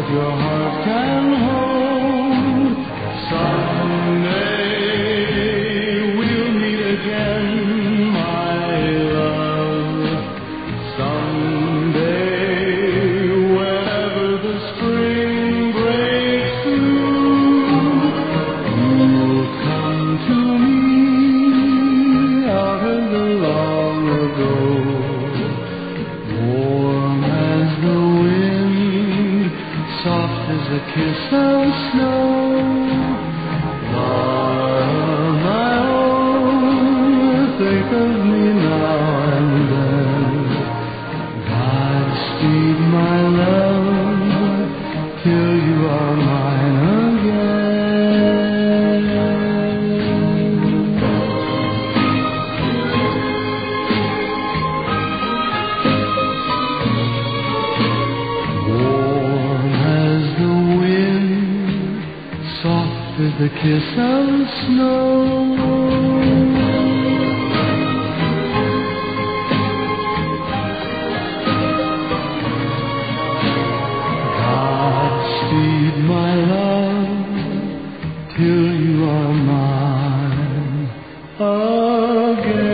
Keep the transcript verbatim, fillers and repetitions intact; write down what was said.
your heart can hold. Someday we'll meet again, my love. Someday, whenever the spring breaks through, you'll come to me out of the long ago. Warm as the wind, soft as a kiss of snow. Love, my own, think of me now and then. Godspeed, my love, till you are mine again. Warm as the wind, soft as the kiss of snow. Godspeed, my love, till you are mine again.